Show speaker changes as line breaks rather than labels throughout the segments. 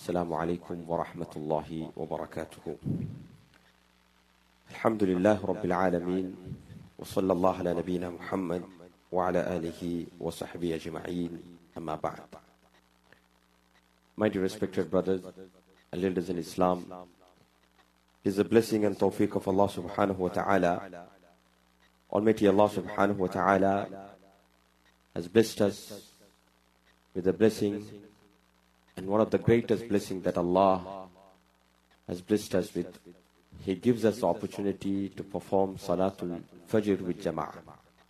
السلام عليكم ورحمة الله وبركاته. الحمد لله رب العالمين وصلى الله على نبينا محمد وعلى آله وصحبه أجمعين أما بعد. My dear respected brothers and elders in Islam, it is a blessing and tawfiq of Allah subhanahu wa ta'ala. Almighty Allah subhanahu wa ta'ala has blessed us with a blessing, and one of the greatest blessings that Allah has blessed us with, He gives us the opportunity to perform Salatul Fajr with Jama'ah.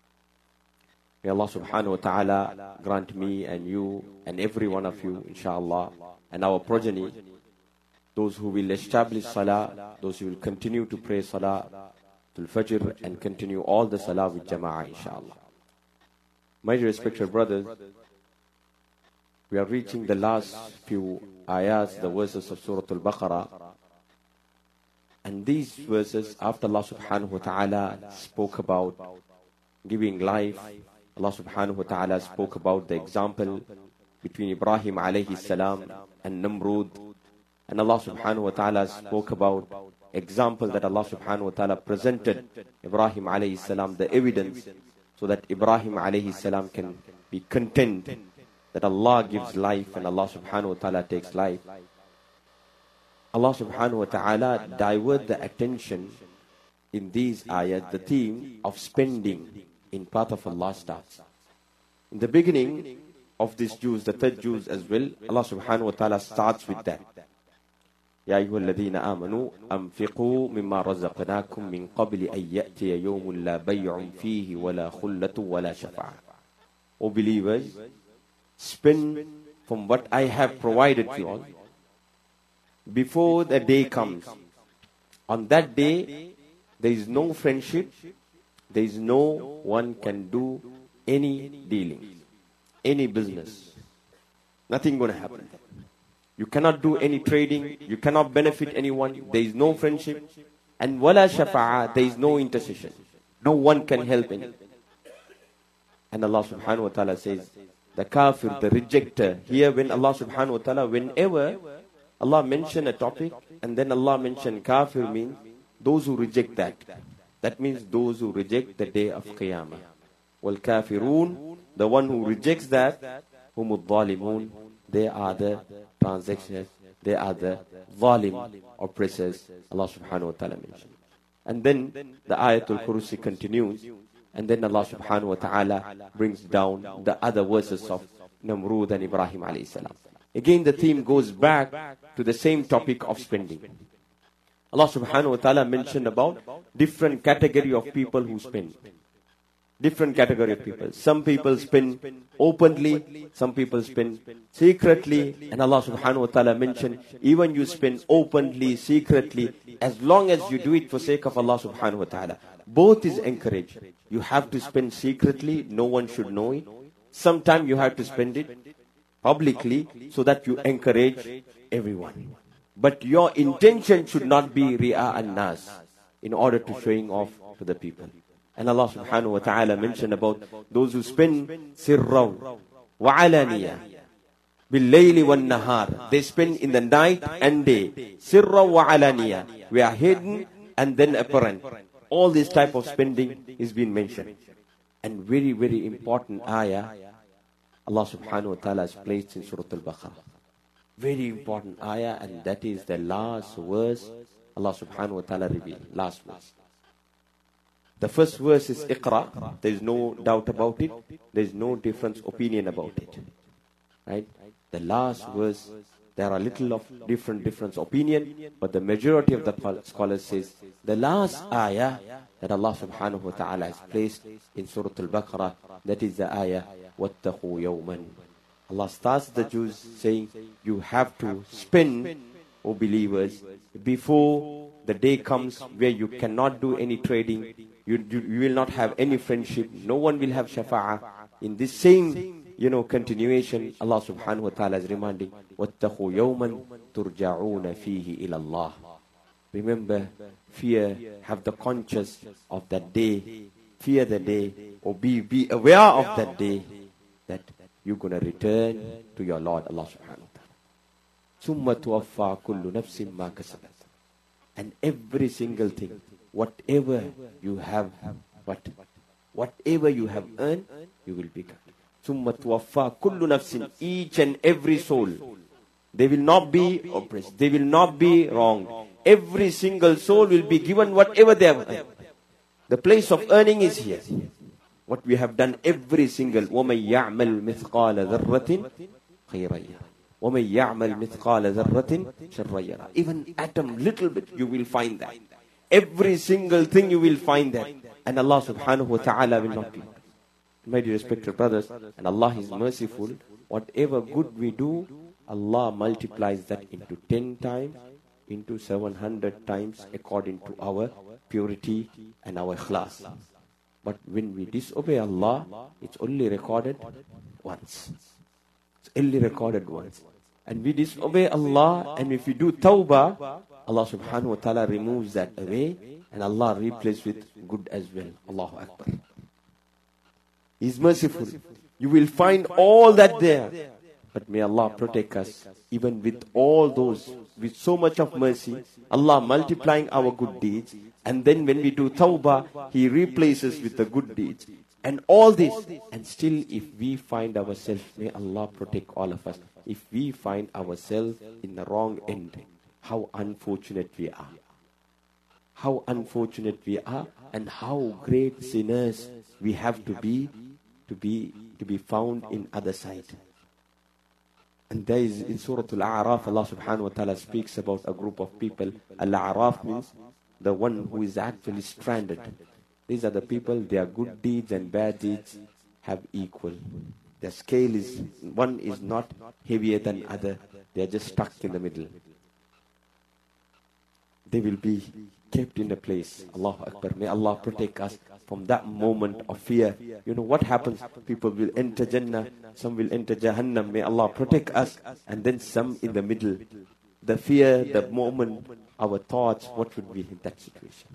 May Allah subhanahu wa ta'ala grant me and you and every one of you, inshallah, and our progeny, those who will establish Salah, those who will continue to pray Salatul Fajr and continue all the Salah with Jama'ah, inshallah. My respected brothers, we are reaching the last few ayahs, the verses of Surah Al-Baqarah. And these verses, after Allah subhanahu wa ta'ala spoke about giving life, Allah subhanahu wa ta'ala spoke about the example between Ibrahim alayhi salam and Namrud. And Allah subhanahu wa ta'ala spoke about example that Allah subhanahu wa ta'ala presented Ibrahim alayhi salam, the evidence, so that Ibrahim alayhi salam can be content that Allah gives life and Allah subhanahu wa ta'ala takes life. Allah subhanahu wa ta'ala divert the attention in these ayat, the theme of spending in path of Allah starts. In the beginning of this juz, the third juz as well, Allah subhanahu wa ta'ala starts with that. يا أيها الذين آمنوا أنفقوا مما رزقناكم من قبل أن يأتي يوم لا بيع فيه ولا خلة ولا شفاعة. O believers, spend from what I have provided to you all before the day comes. On that day, there is no friendship, there is no one can do any dealing, any business. Nothing going to happen. You cannot do any trading, you cannot benefit anyone, there is no friendship, and wala shafa'a, there is no intercession. No one can help anyone. And Allah subhanahu wa ta'ala says, the kafir, the rejecter. Here when Allah subhanahu wa ta'ala, whenever Allah mention a topic and then Allah mention kafir, means those who reject that. That means those who reject the day of Qiyamah. Wal kafirun, the one who rejects that, humud zalimun, they are the transactions, they are the zalim, oppressors, Allah subhanahu wa ta'ala mentioned. And then the Ayatul Kursi continues, and then Allah subhanahu wa ta'ala brings down the other verses of Namrud and Ibrahim alayhi salam. Again the theme goes back to the same topic of spending. Allah subhanahu wa ta'ala mentioned about different category of people who spend. Different category of people. Some people spend openly, some people spend secretly, and Allah subhanahu wa ta'ala mentioned, even you spend openly, secretly, as long as you do it for sake of Allah subhanahu wa ta'ala. Both is encouraged. You have to spend secretly, no one should know it. Sometimes you have to spend it publicly so that you encourage everyone. But your intention should not be ri'a an-nas, in order to showing off to the people. And Allah subhanahu wa ta'ala mentioned about those who spend sirraw wa alaniya bil-layli wan-nahar. They spend in the night and day. Sirraw wa alaniya. We are hidden and then apparent. All this type of spending is being mentioned. And very, very important ayah Allah subhanahu wa ta'ala has placed in Surah Al-Baqarah. Very important ayah, and that is the last verse Allah subhanahu wa ta'ala revealed. Last verse. The first verse is Iqra. There is no doubt about it. There is no difference opinion about it. Right? The last verse, there are little of different opinion, but the majority of the scholars says the last ayah that Allah subhanahu wa ta'ala has placed in Surah Al-Baqarah, that is the ayah وَاتَّقُوا يَوْمًا. Allah starts the Jews saying, you have to spend, O believers, before the day comes where you cannot do any trading, you will not have any friendship, no one will have shafa'ah. In this same, continuation, Allah subhanahu wa ta'ala is reminding, وَاتَّقُوا يَوْمًا تُرْجَعُونَ فِيهِ إِلَى اللَّهِ. Remember, fear, have the conscious of that day, fear the day, or be aware of that day, that you're going to return to your Lord, Allah subhanahu wa ta'ala. ثُمَّ تُوَفَّى كُلُّ نَفْسٍ مَا كَسَبَتْ. And every single thing, whatever you have, whatever you have earned, you will be cut. ثُمَّ تُوَفَّى كُلُّ نَفْسٍ. Each and every soul, they will not be oppressed, they will not be wronged. Every single soul will be given whatever they have earned. The place of earning is here. What we have done, every single وَمَنْ يَعْمَلْ مِثْقَالَ ذَرَّةٍ خَيْرًا يَرَهُ وَمَنْ يَعْمَلْ مِثْقَالَ ذَرَّةٍ شَرًّا يَرَهُ. Even atom, little bit, you will find that. Every single thing you will find that. And Allah subhanahu wa ta'ala will not be. My dear respected brothers, and Allah is merciful. Whatever good we do, Allah multiplies that into 10 times, into 700 times according to our purity and our ikhlas. But when we disobey Allah, it's only recorded once. It's only recorded once. And we disobey Allah, and if we do tawbah, Allah subhanahu wa ta'ala removes that away, and Allah replaces with good as well. Allahu Akbar. He's merciful. You will find all that there. But may Allah protect us, even with all those, with so much of mercy, Allah multiplying our good deeds, and then when we do tawbah, He replaces with the good deeds. And all this, and still if we find ourselves, may Allah protect all of us, if we find ourselves in the wrong end, how unfortunate we are. How unfortunate we are, and how great sinners we have to be found in other side. And there is in Surah Al-A'raf, Allah subhanahu wa ta'ala speaks about a group of people. Al-A'raf means the one who is actually stranded. These are the people, their good deeds and bad deeds have equal. Their scale is, one is not heavier than other. They are just stuck in the middle. They will be kept in a place. Allahu Akbar. May Allah protect us from that moment of fear. You know what happens? People will enter Jannah, some will enter Jahannam. May Allah protect us. And then some in the middle. The fear, the moment, our thoughts, what would be in that situation?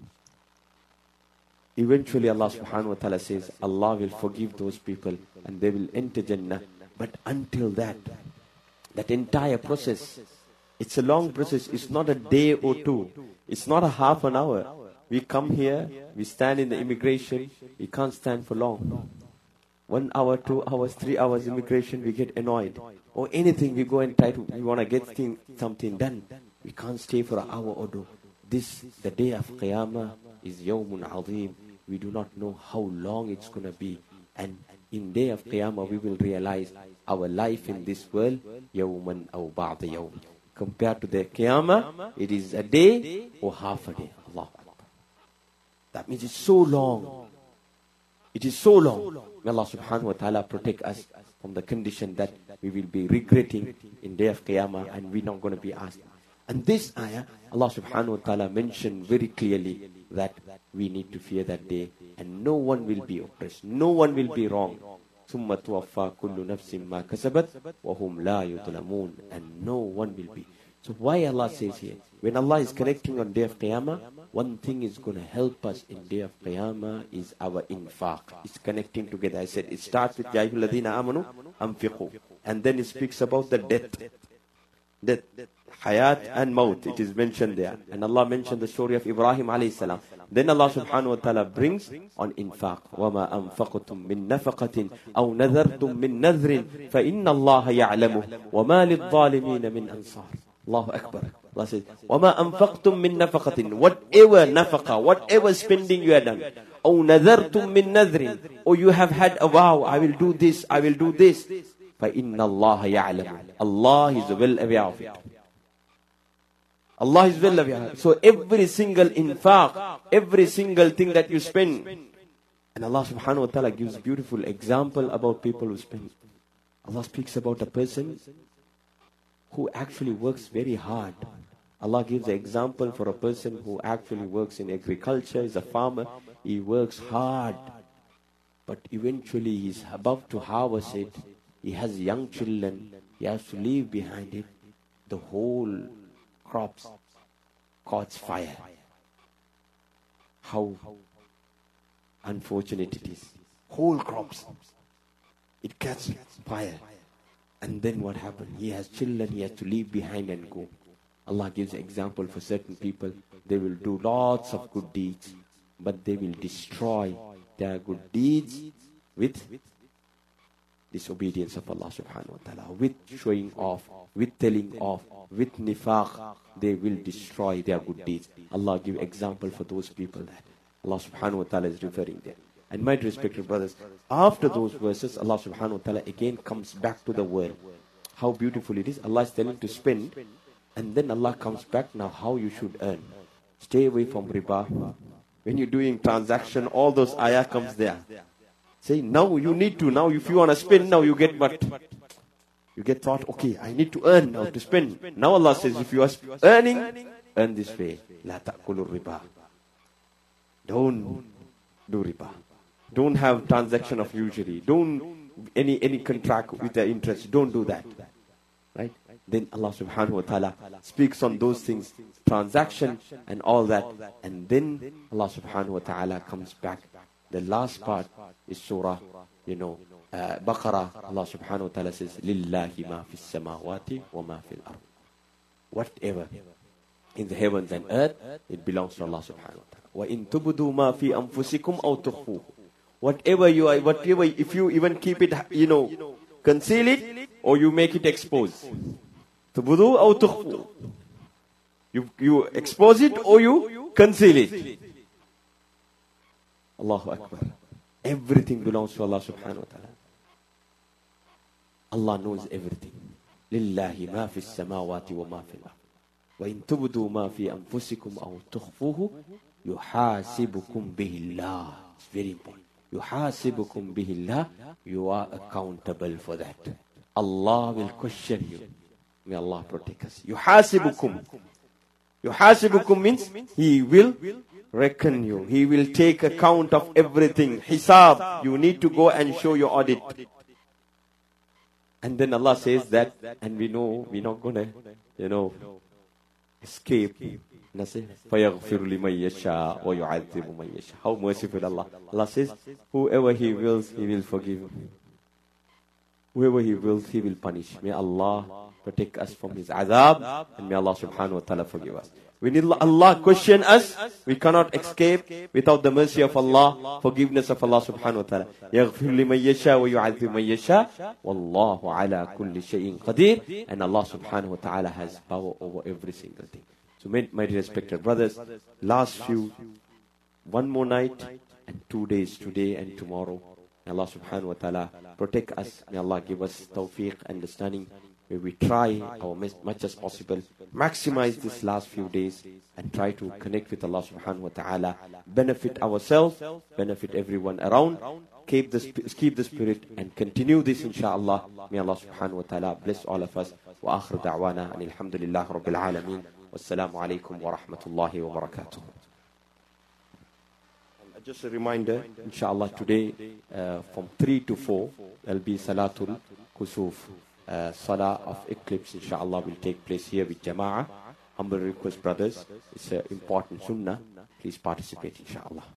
Eventually Allah subhanahu wa ta'ala says, Allah will forgive those people and they will enter Jannah. But until that entire process, it's a long process. It's not a day or two. It's not a half an hour. We come here, we stand in the immigration, we can't stand for long. 1 hour, 2 hours, 3 hours immigration, we get annoyed. Or anything, we go and we want to get something done. We can't stay for an hour or two. The day of Qiyamah is Yawmun Azim. We do not know how long it's going to be. And in day of Qiyamah, we will realize our life in this world, Yawman aw ba'da yawm. Compared to the Qiyamah, it is a day or half a day. Allah. That means it's so long. It is so long. May Allah subhanahu wa ta'ala protect us from the condition that we will be regretting in day of Qiyamah and we're not going to be asked. And this ayah, Allah subhanahu wa ta'ala mentioned very clearly that we need to fear that day and no one will be oppressed. No one will be wrong. ثُمَّ تُوَفَّى كُلُّ نَفْسٍ مَا كَسَبَتْ وَهُمْ لَا يُظْلَمُونَ. And no one will be. So why Allah says here, when Allah is connecting on day of Qiyamah, one thing is going to help us in day of Qiyamah is our infaq. It's connecting together. I said it starts with Ya ayyuhal ladhina amanu anfiqu. And then it speaks about the death, hayat and maut. It is mentioned there. And Allah mentioned the story of Ibrahim alayhi salam. Then Allah subhanahu wa ta'ala brings on infaq. وَمَا أَنفَقْتُم مِّن نَفَقَةٍ أَوْ نَذَرْتُم مِّن نَذْرٍ فَإِنَّ اللَّهَ يَعْلَمُهُ وَمَا لِلظَّالِمِينَ مِنْ أَنصَارٍ. Allahu Akbar. Allah says, وَمَا أَنفَقْتُم مِّن نَفَقَةٍ. Whatever nafaqa, whatever spending you have done. أَوْ نَذَرْتُم مِّن نَذْرٍ. Or you have had a vow, I will do this, I will do this. فَإِنَّ اللَّهَ يَعْلَمُ. Allah is well aware of it. Allah is well aware. So every single infaq, every single thing that you spend, and Allah subhanahu wa ta'ala gives beautiful example about people who spend. Allah speaks about a person who actually works very hard. Allah gives an example for a person who actually works in agriculture, is a farmer. He works hard, but eventually he's about to harvest it. He has young children. He has to leave behind it. The whole crops caught fire. How unfortunate it is. Whole crops, it catches fire. And then what happened? He has children, he has to leave behind and go. Allah gives an example for certain people. They will do lots of good deeds, but they will destroy their good deeds with disobedience of Allah subhanahu wa ta'ala, with showing off, with telling off, with nifaq. They will destroy their good deeds. Allah give example for those people that Allah subhanahu wa ta'ala is referring there. And my respected brothers, after those verses, Allah subhanahu wa ta'ala again comes back to the world. How beautiful it is. Allah is telling to spend, and then Allah comes back, now how you should earn. Stay away from riba. When you're doing transaction, all those ayah comes there. Say, now you need to, now if you want to spend, now you get what? You get thought, okay, I need to earn now to spend. Now Allah says, if you are earning, earn this way. La ta'kulu riba. Don't do riba. Don't have transaction of usury. Don't any contract with the interest. Don't do that. Right? Then Allah subhanahu wa ta'ala speaks on those things, transaction and all that. And then Allah subhanahu wa ta'ala comes back. The last part is surah, Baqarah. Allah subhanahu wa ta'ala says, Lillahi ma fis samawati wa ma fil ard. Whatever in the heavens and earth, it belongs to Allah subhanahu wa ta'ala. Wa in tubdu ma fi anfusikum aw tukhfuhu. Whatever you are, if you even keep it, conceal it, or you make it exposed. Tubdu aw tukhfu. You expose it or you conceal it. Allahu Akbar. Everything belongs to Allah subhanahu wa ta'ala. Allah knows everything. Lillahi ma fi samawati wa ma fi al-ard. Wa in tubdu ma fi anfusikum aw tukhfuhu yuhasibukum bihi Allah. It's very important. Yuhasibukum bihi Allah. You are accountable for that. Allah will question you. May Allah protect us. Yuhasibukum. Yuhasibukum means He will reckon you. He will take account of everything. Hisab. You need to go and show your audit. And then Allah says that, and we know we're not gonna, escape. فَيَغْفِرُ لِمَنْ يَشَاءُ وَيُعَذِّبُ مَنْ يَشَاءُ. How merciful Allah. Allah says, whoever He wills, He will forgive. Whoever He wills, He will punish. May Allah protect us from His azab, and may Allah subhanahu wa ta'ala forgive us. When Allah question us, we cannot escape without the mercy of Allah, forgiveness of Allah subhanahu wa ta'ala. يَغْفِرُ لِمَنْ يَشَاءُ وَيُعَذِّبُ مَنْ يَشَاءُ وَاللَّهُ عَلَى كُلِّ شَيْءٍ قَدِيرٌ. And Allah subhanahu wa ta'ala has power over every single thing. So my respected brothers, one more night and 2 days, today and tomorrow. May Allah subhanahu wa ta'ala protect us. May Allah give us tawfiq, understanding. May we try our much as possible, maximize these last few days and try to connect with Allah subhanahu wa ta'ala, benefit ourselves, benefit everyone around, keep the spirit and continue this inshallah. May Allah subhanahu wa ta'ala bless all of us. Wa akhir da'wana and alhamdulillah rabbil alameen. Wassalamu alaikum wa rahmatullahi wa barakatuh. Just a reminder, inshallah, today from 3 to 4, there'll be Salatul Kusuf. Salah of eclipse, inshallah, will take place here with Jama'ah. Humble request, brothers, it's an important sunnah. Please participate, inshallah.